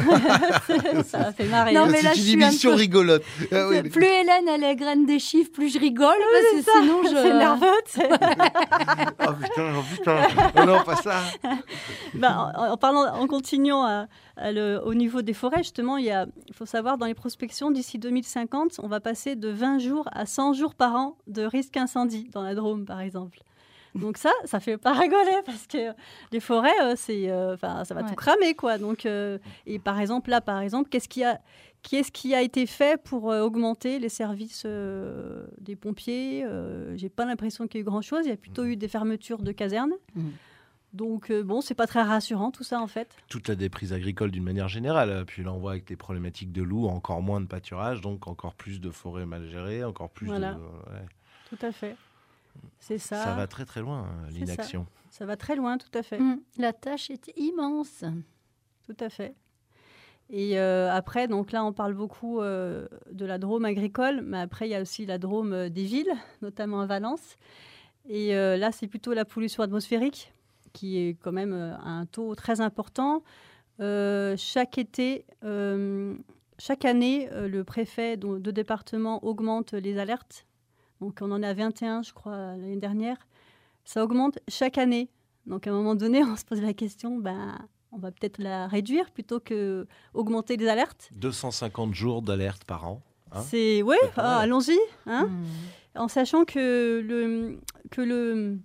ça fait marrer. Non, hein. mais là, c'est je une suis un émission peu- rigolote. Ah oui, Plus Hélène, elle égrène des chiffres, plus je rigole. parce que sinon, je... C'est nerveux. c'est- Oh putain, oh putain. Oh non, pas ça. Bah, en, en parlant, en continuant à- à le- au niveau des forêts, justement, il, y a- il faut savoir, dans les prospections, d'ici deux mille cinquante, on va passer de vingt jours à cent jours par an de risque incendie dans la Drôme, par exemple. Donc ça, ça fait pas rigoler parce que les forêts, euh, c'est, euh, 'fin, ça va Ouais. tout cramer, quoi. Donc, euh, et par exemple, là, par exemple, qu'est-ce qui a, qu'est-ce qui a été fait pour euh, augmenter les services euh, des pompiers euh, J'ai pas l'impression qu'il y ait eu grand-chose. Il y a plutôt eu des fermetures de casernes. Mhm. Donc, euh, bon, c'est pas très rassurant tout ça, en fait. Toute la déprise agricole d'une manière générale. Puis là, on voit avec les problématiques de loups, encore moins de pâturage, donc encore plus de forêts mal gérées, encore plus Voilà. de. ouais. Tout à fait. C'est ça. Ça va très très loin, hein, C'est l'inaction. Ça va très loin, tout à fait. Mmh, la tâche est immense. Tout à fait. Et euh, après, donc là, on parle beaucoup euh, de la Drôme agricole, mais après, il y a aussi la Drôme euh, des villes, notamment à Valence. Et euh, là, c'est plutôt la pollution atmosphérique, qui est quand même euh, à un taux très important. Euh, chaque été, euh, chaque année, euh, le préfet donc, de département augmente les alertes. Donc, on en est à vingt et un, je crois, l'année dernière. Ça augmente chaque année. Donc, à un moment donné, on se pose la question, ben, on va peut-être la réduire plutôt que augmenter les alertes. deux cent cinquante jours d'alerte par an. hein. C'est oui, C'est pas mal. allons-y, hein, Mmh. en sachant que le que le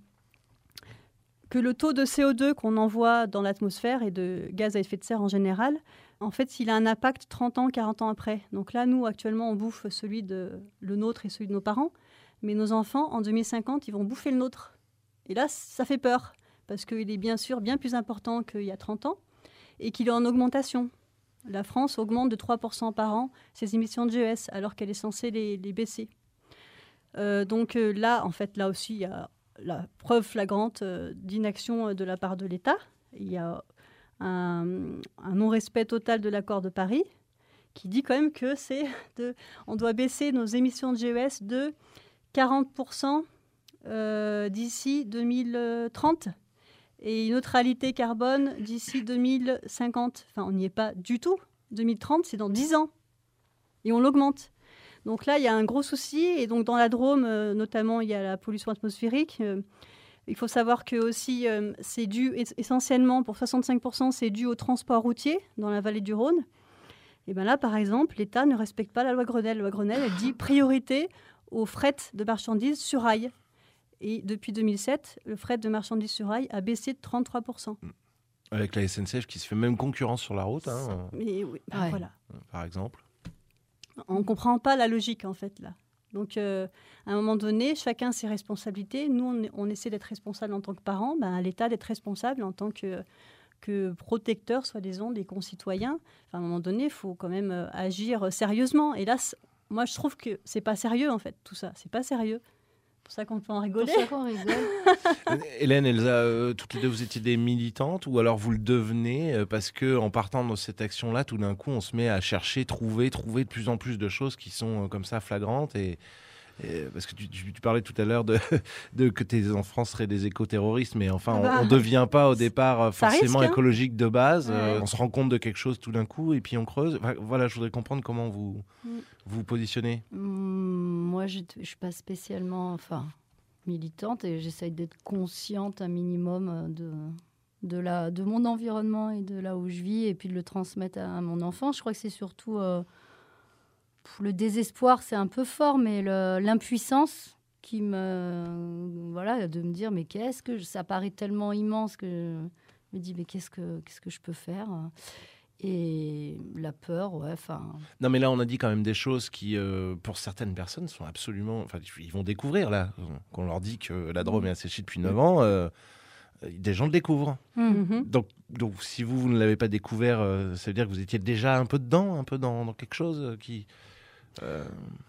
que le taux de C O deux qu'on envoie dans l'atmosphère et de gaz à effet de serre en général, en fait, il a un impact trente ans, quarante ans après. Donc là, nous, actuellement, on bouffe celui de le nôtre et celui de nos parents, mais nos enfants, en deux mille cinquante, ils vont bouffer le nôtre. Et là, ça fait peur, parce qu'il est bien sûr bien plus important qu'il y a trente ans, et qu'il est en augmentation. La France augmente de trois pour cent par an ses émissions de G E S, alors qu'elle est censée les, les baisser. Euh, donc euh, là, en fait, là aussi, il y a la preuve flagrante euh, d'inaction euh, de la part de l'État. Il y a un, un non-respect total de l'accord de Paris, qui dit quand même que c'est de, on doit baisser nos émissions de G E S de quarante pour cent euh, d'ici deux mille trente et une neutralité carbone d'ici deux mille cinquante. Enfin, on n'y est pas du tout. deux mille trente, c'est dans dix ans. Et on l'augmente. Donc là, il y a un gros souci. Et donc, dans la Drôme, euh, notamment, il y a la pollution atmosphérique. Euh, il faut savoir que aussi, euh, c'est dû es- essentiellement, pour soixante-cinq pour cent, c'est dû au transport routier dans la vallée du Rhône. Et bien là, par exemple, l'État ne respecte pas la loi Grenelle. La loi Grenelle, elle dit priorité au fret de marchandises sur rail. Et depuis deux mille sept, le fret de marchandises sur rail a baissé de trente-trois pour cent. Avec la S N C F qui se fait même concurrence sur la route, hein, Mais oui, ben Ouais. voilà. euh, par exemple. On ne comprend pas la logique, en fait, là. Donc, euh, à un moment donné, chacun ses responsabilités. Nous, on, on essaie d'être responsable en tant que parents, ben, à l'État d'être responsable en tant que, que protecteur, soi-disant, des concitoyens. Enfin, à un moment donné, il faut quand même euh, agir sérieusement. Et là, c- moi, je trouve que c'est pas sérieux, en fait, tout ça. C'est pas sérieux. pour ça qu'on peut en C'est rigoler. pour ça qu'on rigole. Hélène, Elsa, euh, toutes les deux, vous étiez des militantes ou alors vous le devenez euh, parce que en partant de cette action-là, tout d'un coup, on se met à chercher, trouver, trouver de plus en plus de choses qui sont euh, comme ça flagrantes et, et parce que tu, tu- tu parlais tout à l'heure de, de que tes enfants seraient des éco-terroristes, mais enfin, Ah bah, on ne devient pas au départ euh, ça forcément risque, hein. écologique de base. Ouais. euh, on se rend compte de quelque chose tout d'un coup et puis on creuse. Enfin, voilà, je voudrais comprendre comment vous Mm. vous positionnez. Hum, moi, je ne suis pas spécialement enfin, militante et j'essaye d'être consciente un minimum euh, de, de, la, de mon environnement et de là où je vis et puis de le transmettre à, à mon enfant. Je crois que c'est surtout euh, pff, le désespoir, c'est un peu fort, mais le- l'impuissance qui me... Voilà, de me dire, mais qu'est-ce que... Ça paraît tellement immense que je me dis, mais qu'est-ce que, qu'est-ce que je peux faire ? Et la peur, ouais, enfin... Non, mais là, on a dit quand même des choses qui, euh, pour certaines personnes, sont absolument. Enfin, ils vont découvrir, là. Qu'on leur dit que la Drôme est asséchée depuis neuf ans, euh, des gens le découvrent. Mhm. Donc, donc si vous, vous ne l'avez pas découvert, euh, ça veut dire que vous étiez déjà un peu dedans, un peu dans, dans quelque chose qui. euh,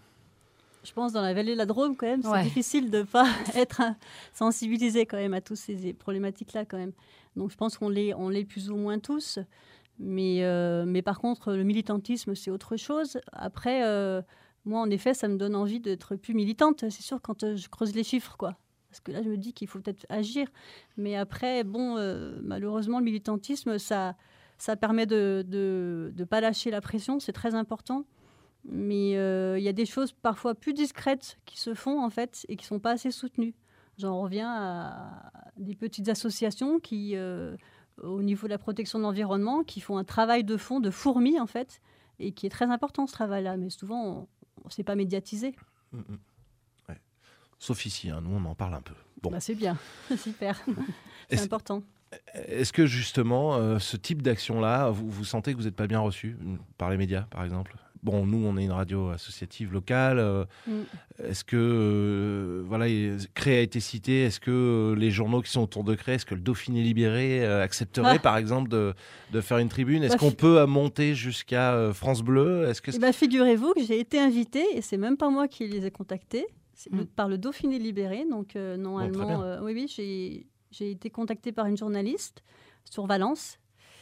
Je pense dans la vallée de la Drôme, quand même, c'est Ouais. difficile de ne pas être euh, sensibilisé quand même à toutes ces problématiques-là, quand même. Donc je pense qu'on l'est, on l'est plus ou moins tous. Mais, euh, mais par contre, le militantisme, c'est autre chose. Après, euh, moi, en effet, ça me donne envie d'être plus militante. C'est sûr, quand euh, je creuse les chiffres, quoi. Parce que là, je me dis qu'il faut peut-être agir. Mais après, bon, euh, malheureusement, le militantisme, ça, ça permet de ne de, de pas lâcher la pression. C'est très important. Mais euh, il y a des choses parfois plus discrètes qui se font, en fait, et qui ne sont pas assez soutenues. J'en reviens à des petites associations qui, euh, au niveau de la protection de l'environnement, qui font un travail de fond, de fourmi, en fait, et qui est très important, ce travail-là. Mais souvent, on ne s'est pas médiatisé. mm, mm. Ouais. Sauf ici, hein, nous, on en parle un peu. Bon. Bah, c'est bien, super. C'est Est-ce- important. Est-ce que justement, euh, ce type d'action-là, vous, vous sentez que vous n'êtes pas bien reçu mm, par les médias, par exemple ? Bon, nous, on est une radio associative locale. euh, Mm. Est-ce que, euh, voilà, et- Cré a été cité. Est-ce que euh, les journaux qui sont autour de Cré, est-ce que le Dauphiné Libéré euh, accepterait, Ah. par exemple, de, de faire une tribune ? Est-ce Bah, qu'on fi- peut euh, monter jusqu'à euh, France Bleu ? Est-ce que Eh ben, figurez-vous que j'ai été invitée, et c'est même pas moi qui les ai contactés, c'est le- Mm. par le Dauphiné Libéré. Donc, euh, normalement, bien. euh, oui, oui, j'ai, j'ai été contactée par une journaliste sur Valence.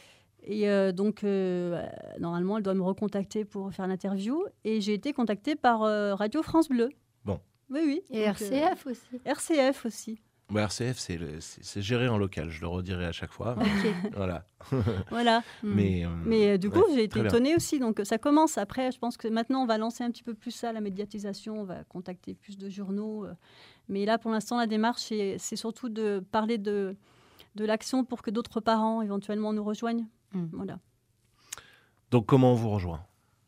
Et euh, donc, euh, normalement, elle doit me recontacter pour faire l'interview. Et j'ai été contactée par euh, Radio France Bleu. Bon. Oui, oui. Et Donc, R C F aussi. euh, R C F aussi. Bah, R C F, c'est le- c'est c'est géré en local, je le redirai à chaque fois. Ok. Voilà. Voilà. Mm. Mais, euh, Mais euh, du coup, ouais, j'ai été très bien. étonnée aussi. Donc, euh, ça commence. Après, je pense que maintenant, on va lancer un petit peu plus ça, la médiatisation. On va contacter plus de journaux. euh. Mais là, pour l'instant, la démarche, c'est, c'est surtout de parler de, de l'action pour que d'autres parents, éventuellement, nous rejoignent. Mm. Voilà. Donc, comment on vous rejoint ?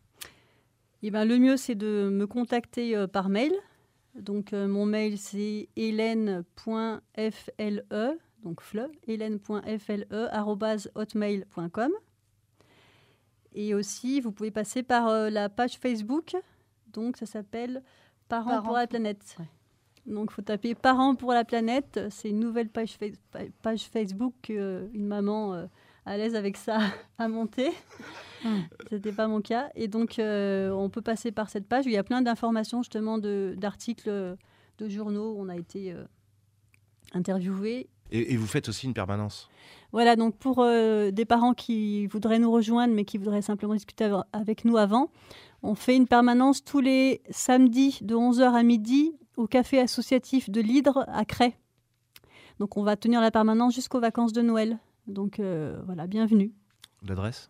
Et ben, le mieux, c'est de me contacter euh, par mail. Donc, euh, mon mail, c'est hélène point f l e, donc fle, hélène point f l e arobase hotmail point com. Et aussi, vous pouvez passer par euh, la page Facebook. Donc, ça s'appelle Parents, Parents pour la pour- planète. Ouais. Donc, il faut taper Parents pour la planète. C'est une nouvelle page, fa- pa- page Facebook qu'une maman euh, à l'aise avec ça a montée. Mm. Ce n'était pas mon cas. Et donc, euh, on peut passer par cette page où il y a plein d'informations, justement, de, d'articles euh, de journaux où on a été euh, interviewés. et, et vous faites aussi une permanence ? Voilà, donc pour euh, des parents qui voudraient nous rejoindre, mais qui voudraient simplement discuter av- avec nous avant, on fait une permanence tous les samedis de onze heures à midi au café associatif de l'Hydre à Crest. Donc, on va tenir la permanence jusqu'aux vacances de Noël. Donc, euh, voilà, bienvenue. L'adresse ?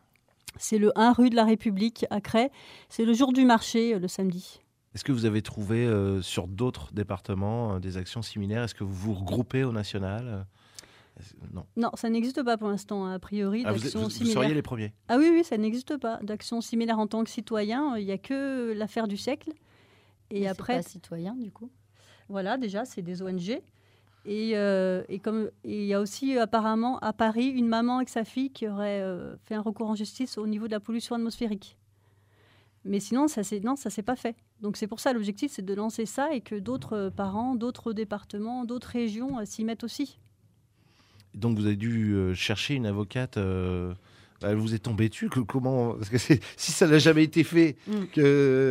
C'est le un rue de la République à Crest. C'est le jour du marché, euh, le samedi. Est-ce que vous avez trouvé euh, sur d'autres départements euh, des actions similaires ? Est-ce que vous vous regroupez au national ? Euh, est-ce- Non. Non, ça n'existe pas pour l'instant, a priori, Ah, vous, d'action vous- vous similaire. seriez les premiers. Ah oui, oui, ça n'existe pas. D'action similaire en tant que citoyen, il n'y a que l'affaire du siècle. Et Mais après, c'est pas citoyen, du coup. voilà, déjà, c'est des O N G. Et euh, et comme et il y a aussi euh, apparemment à Paris une maman avec sa fille qui aurait euh, fait un recours en justice au niveau de la pollution atmosphérique. Mais sinon, ça c'est non, ça s'est pas fait. Donc c'est pour ça l'objectif, c'est de lancer ça et que d'autres euh, parents, d'autres départements, d'autres régions euh, s'y mettent aussi. Donc vous avez dû euh, chercher une avocate. euh, Elle vous est tombée dessus. que- Comment ? Parce que c'est- si ça n'a jamais été fait, Mm. que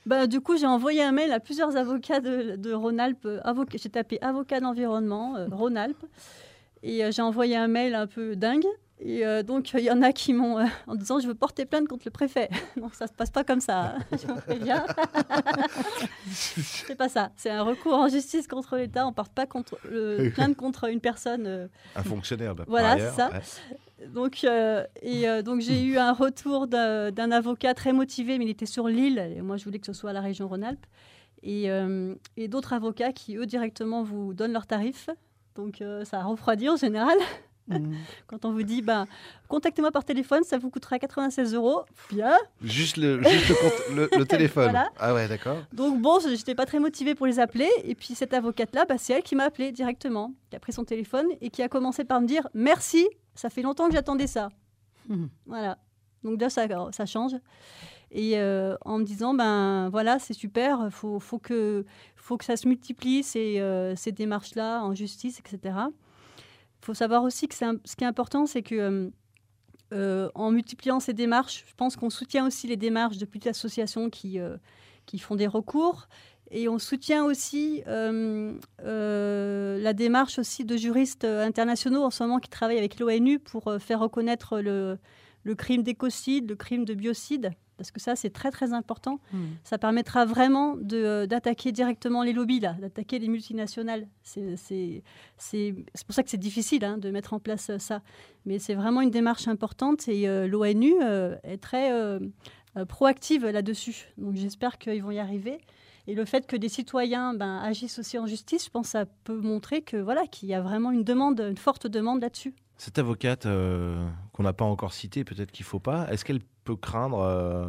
Bah, du coup, j'ai envoyé un mail à plusieurs avocats de, de Rhône-Alpes. euh, avoc- J'ai tapé avocat d'environnement, euh, Rhône-Alpes. Et euh, j'ai envoyé un mail un peu dingue. Et euh, donc, il y en a qui m'ont, euh, en disant, je veux porter plainte contre le préfet. Donc, ça ne se passe pas comme ça. Hein. Je vous préviens. C'est pas ça. C'est un recours en justice contre l'État. On ne porte pas contre, le, plainte contre une personne. euh, Un fonctionnaire, bah, par Voilà, ailleurs, c'est ça. ouais. Donc, euh, et euh, donc j'ai eu un retour d'un, d'un avocat très motivé, mais il était sur l'île. Et moi, je voulais que ce soit à la région Rhône-Alpes. Et, euh, et d'autres avocats qui, eux, directement vous donnent leurs tarifs. Donc, euh, ça a refroidi en général. Mm. Quand on vous dit, ben, contactez-moi par téléphone, ça vous coûtera quatre-vingt-seize euros. Bien. Juste, le, juste le, compte- le- le téléphone. Voilà. Ah ouais, d'accord. Donc, bon, je n'étais pas très motivée pour les appeler. Et puis, cette avocate-là, bah, c'est elle qui m'a appelée directement, qui a pris son téléphone et qui a commencé par me dire, merci, ça fait longtemps que j'attendais ça. Mm. Voilà. Donc là, ça, ça change. Et euh, en me disant, ben voilà, c'est super, il faut, faut, que, faut que ça se multiplie, ces, euh, ces démarches-là en justice, et cetera. Il faut savoir aussi que c'est un- ce qui est important, c'est que euh, euh, en multipliant ces démarches, je pense qu'on soutient aussi les démarches de petites associations qui, euh, qui font des recours. Et on soutient aussi euh, euh, la démarche aussi de juristes internationaux en ce moment qui travaillent avec l'ONU pour euh, faire reconnaître le, le crime d'écocide, le crime de biocide, parce que ça, c'est très, très important. Mm. Ça permettra vraiment de, euh, d'attaquer directement les lobbies, là, d'attaquer les multinationales. C'est, c'est, c'est, c'est pour ça que c'est difficile hein, de mettre en place euh, ça. Mais c'est vraiment une démarche importante et euh, l'ONU euh, est très euh, euh, proactive là-dessus. Donc j'espère qu'ils vont y arriver. Et le fait que des citoyens ben, agissent aussi en justice, je pense que ça peut montrer que, voilà, qu'il y a vraiment une demande, une forte demande là-dessus. Cette avocate euh, qu'on n'a pas encore citée, peut-être qu'il ne faut pas, est-ce qu'elle peut craindre... euh,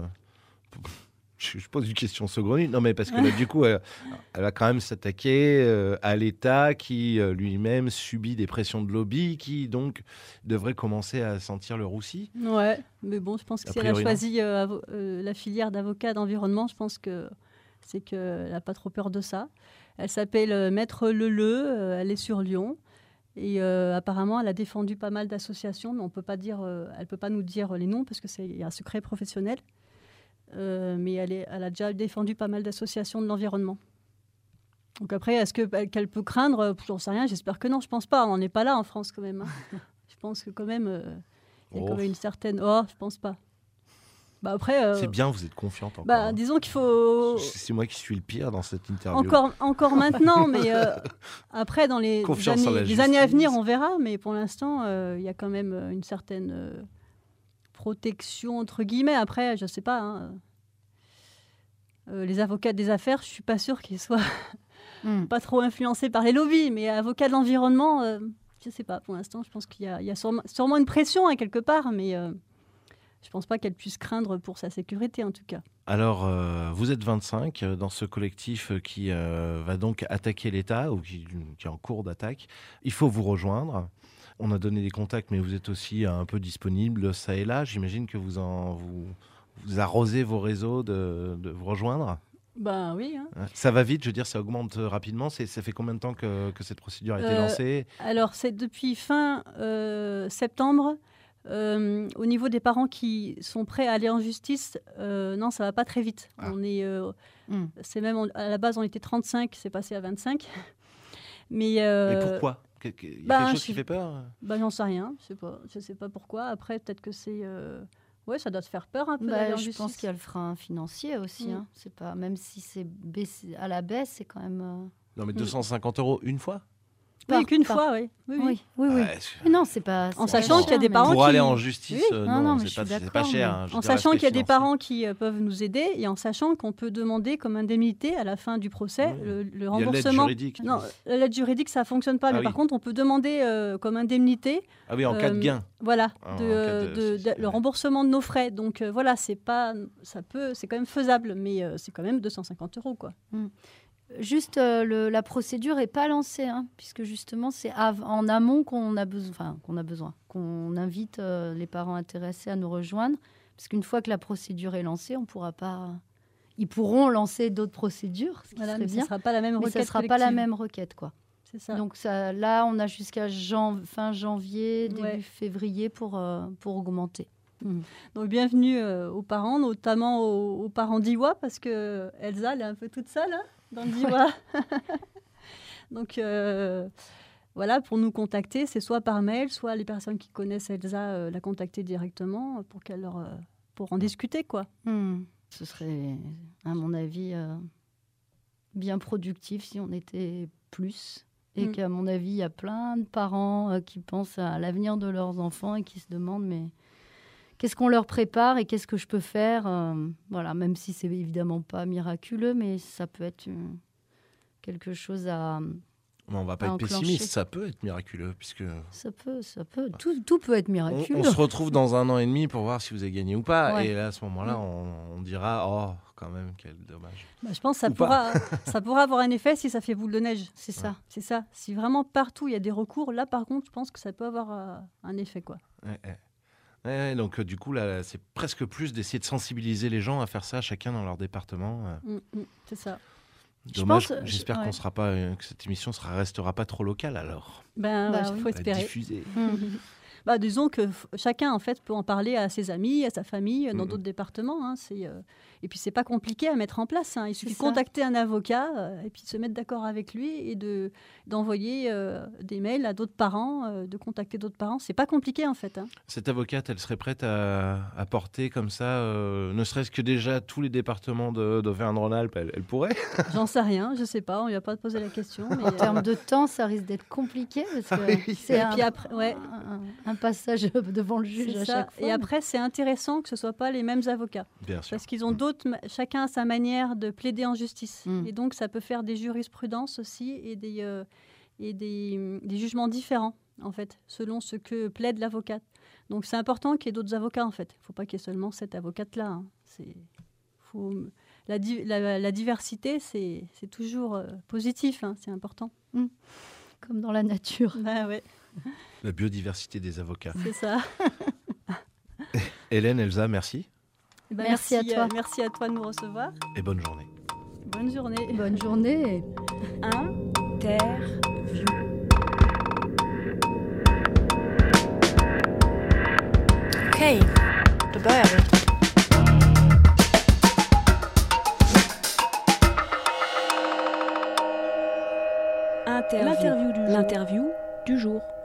je, je pose une question saugrenue. Non, mais parce que là, du coup, elle, elle va quand même s'attaquer euh, à l'État qui euh, lui-même subit des pressions de lobby, qui donc devrait commencer à sentir le roussi. Ouais, mais bon, je pense que A si elle a priori, non. choisi euh, avo- euh, la filière d'avocat d'environnement, je pense que c'est qu'elle n'a pas trop peur de ça. Elle s'appelle euh, Maître Leleu, euh, elle est sur Lyon. Et euh, apparemment, elle a défendu pas mal d'associations, mais on peut pas dire, euh, elle ne peut pas nous dire les noms parce que c'est il y a un secret professionnel. Euh, mais elle, est, elle a déjà défendu pas mal d'associations de l'environnement. Donc après, est-ce que, qu'elle peut craindre? J'en sais rien, j'espère que non. Je pense pas, on n'en est pas là en France quand même. Hein. Je pense que quand même, euh, il y a Oh. quand même une certaine... Oh, je pense pas. Bah après... euh, C'est bien, vous êtes confiante encore. bah, hein. disons qu'il faut... C'est c'est moi qui suis le pire dans cette interview. Encore, encore maintenant, mais euh, après, dans les Confiance en années, la les années à justice. venir, on verra. Mais pour l'instant, euh, il y a quand même euh, une certaine euh, protection, entre guillemets. Après, je ne sais pas. Hein. Euh, les avocats des affaires, je ne suis pas sûre qu'ils soient Mm. pas trop influencés par les lobbies. Mais avocats de l'environnement, euh, je ne sais pas. Pour l'instant, je pense qu'il y a, il y a sûrement, sûrement une pression hein, quelque part. Mais euh, je ne pense pas qu'elle puisse craindre pour sa sécurité, en tout cas. Alors, euh, vous êtes vingt-cinq euh, dans ce collectif euh, qui euh, va donc attaquer l'État ou qui, qui est en cours d'attaque. Il faut vous rejoindre. On a donné des contacts, mais vous êtes aussi un peu disponible ça et là. J'imagine que vous, en, vous, vous arrosez vos réseaux de, de vous rejoindre. Ben oui. Hein. Ça va vite, je veux dire, ça augmente rapidement. C'est, ça fait combien de temps que, que cette procédure a été Euh, lancée? Alors, c'est depuis fin euh, septembre. Euh, au niveau des parents qui sont prêts à aller en justice, euh, non, ça va pas très vite. Ah. On est, euh, Mm. c'est même en- à la base, on était trente-cinq, c'est passé à vingt-cinq. Mais, euh, Mais pourquoi? Que- que- Il y a bah, quelque chose je- qui fait peur? bah, j'en sais rien. Je sais pas. Je sais pas pourquoi. Après, peut-être que c'est, euh, ouais, ça doit te faire peur un peu Bah, d'aller en je justice. pense qu'il y a le frein financier aussi. Mm. Hein. C'est pas, même si c'est baissé, à la baisse, c'est quand même. euh, Non, mais deux cent cinquante euros une fois? Oui, Par- qu'une par- fois, oui. Oui, oui. Oui, oui, oui. Ouais, c'est- Mais non, c'est pas. En c'est pas sachant cher, qu'il y a des mais- parents Pour qui- aller en justice, Oui. euh, Non, non, non, mais je c'est pas, suis c'est pas d'accord, cher. mais- hein. Je En veux dire, sachant qu'il y a l'aspect des parents qui euh, peuvent nous aider et en sachant qu'on peut demander comme indemnité à la fin du procès Oui. le, le Il y a l'aide remboursement. juridique. Non, l'aide juridique, ça fonctionne pas. Ah mais oui. par contre, on peut demander euh, comme indemnité, Ah oui, en cas de euh, gain. voilà, Ah, en de, cas de- de- c'est- de- le remboursement de nos frais. Donc euh, voilà, c'est pas, ça peut, c'est quand même faisable, mais euh, c'est quand même deux cent cinquante euros, quoi. Juste, euh, le- la procédure n'est pas lancée, hein, puisque justement, c'est av- en amont qu'on a, besoin, enfin, qu'on a besoin, qu'on invite euh, les parents intéressés à nous rejoindre, parce qu'une fois que la procédure est lancée, on pourra pas... Ils pourront lancer d'autres procédures, ce qui Voilà, serait mais bien, ce sera pas la même mais requête ce ne sera pas la collective. même requête, quoi. C'est ça. Donc ça, là, on a jusqu'à jan- fin janvier, début Ouais. février pour, euh, pour augmenter. Mm. Donc bienvenue euh, aux parents, notamment aux, aux parents d'Iwa, parce que Elsa, elle est un peu toute seule hein, dans d'Iwa. Donc euh, voilà, pour nous contacter, c'est soit par mail, soit les personnes qui connaissent Elsa euh, la contacter directement pour qu'elle leur, euh, pour en discuter quoi. Mm. Ce serait, à mon avis, euh, bien productif si on était plus. Et Mm. qu'à mon avis, il y a plein de parents euh, qui pensent à l'avenir de leurs enfants et qui se demandent mais qu'est-ce qu'on leur prépare et qu'est-ce que je peux faire euh, voilà, même si c'est évidemment pas miraculeux, mais ça peut être euh, quelque chose à... Mais on va pas à être enclencher. pessimiste, ça peut être miraculeux, puisque Ça peut, ça peut. Tout, tout peut être on, miraculeux. on se retrouve dans un an et demi pour voir si vous avez gagné ou pas. Ouais. Et là, à ce moment-là, Mm. on, on dira, oh, quand même, quel dommage. Bah, je pense que ça Ou pas. pourra, ça pourra avoir un effet si ça fait boule de neige. C'est ça. C'est ça. Si vraiment partout il y a des recours, là par contre, je pense que ça peut avoir euh, un effet quoi. Ouais, ouais. Ouais, ouais, donc euh, du coup, là, c'est presque plus d'essayer de sensibiliser les gens à faire ça, chacun dans leur département. euh. Mm, mm, c'est ça. Je Dommage. pense- J'espère je- qu'on ouais. sera pas, euh, que cette émission sera restera pas trop locale alors. Ben, Bah ouais, oui. faut Pas espérer. diffusée. Mm. Bah, disons que f- chacun en fait peut en parler à ses amis, à sa famille, euh, dans Mhm. d'autres départements. Hein, c'est, euh, Et puis c'est pas compliqué à mettre en place. hein. Il suffit de ça. contacter un avocat euh, et puis de se mettre d'accord avec lui et de d'envoyer euh, des mails à d'autres parents, euh, de contacter d'autres parents. C'est pas compliqué en fait. hein. Cette avocate, elle serait prête à, à porter comme ça, euh, ne serait-ce que déjà tous les départements de- d'Auvergne-Rhône-Alpes, elle, elle pourrait. J'en sais rien, je sais pas. On lui a pas posé la question. Mais, En euh, termes de temps, ça risque d'être compliqué parce que Oui. c'est Et un, puis après, ouais. un- un passage devant le juge c'est à ça. chaque fois. Et après, c'est intéressant que ce soit pas les mêmes avocats. Bien sûr. Parce qu'ils ont d'autres, ma- chacun a sa manière de plaider en justice. Mm. Et donc, ça peut faire des jurisprudences aussi et des, euh, et des, des jugements différents, en fait, selon ce que plaide l'avocate. Donc, c'est important qu'il y ait d'autres avocats, en fait. Il ne faut pas qu'il y ait seulement cette avocate-là. hein. C'est, faut, la, di- la, la diversité, c'est, c'est toujours euh, positif, hein, c'est important. Comme dans la nature. Bah ouais, La biodiversité des avocats. c'est ça. Hélène, Elsa, merci Eh ben, Merci à euh, toi. merci à toi de nous recevoir. et bonne journée. Bonne journée. Bonne journée. Interview. Okej, då börjar vi. Interview. L'interview du jour. L'interview du jour.